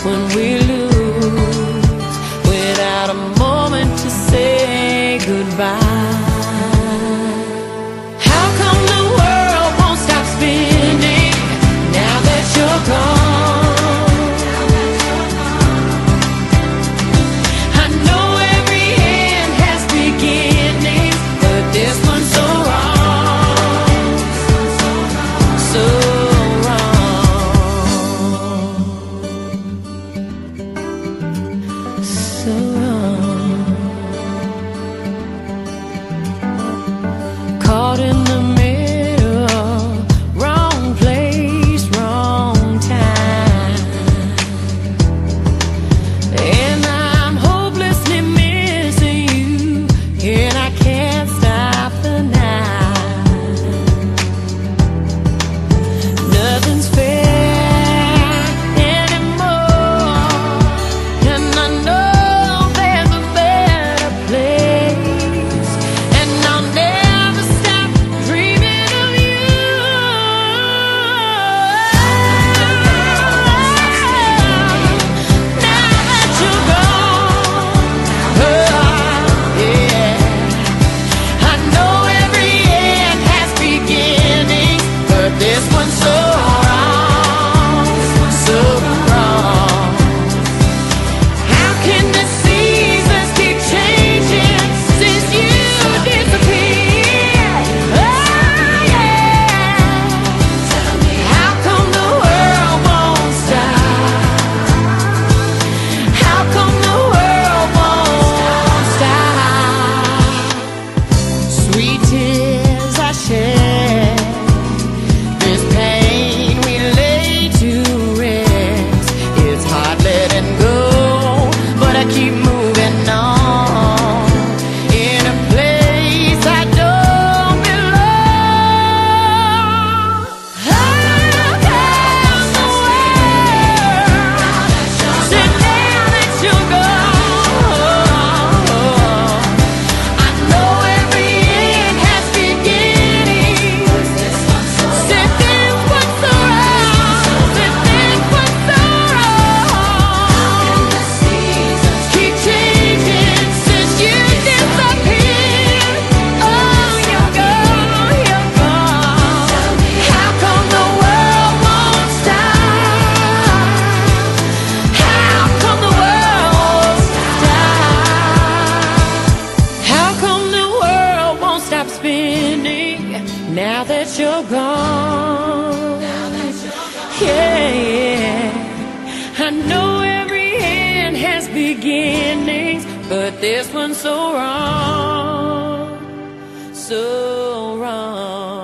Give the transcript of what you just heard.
when we lose without a moment to say goodbye. How come the world won't stop spinning now that you're gone? I know every end has beginnings, but this one's so wrong, so wrong, so wrong. Caught in the middle, wrong place, wrong time, and I'm hopelessly missing you, and I can't stop the night. Nothing's fair anymore, and I know there's a better place, and I'll never stop dreaming of you. Now that you're gone, yeah, I know every end has beginnings, but this one's so wrong, so wrong. How can the seasons keep changing since you disappeared? Oh yeah. How come the world won't stop? How come the world won't stop? Sweet tears I shed, this pain we lay to rest. It's hard letting go, but I keep moving on in a place I don't belong. How come the world said now that you're gone? I know every end has beginnings. Said this one's so wrong, said this one's so wrong. Keep changing since you disappeared. Oh, you're gone, you're gone. How come the world won't stop? How come the world won't stop? How come the world won't stop spinning now that you're gone? Yeah, yeah. I know every end has beginnings, but this one's so wrong, so wrong.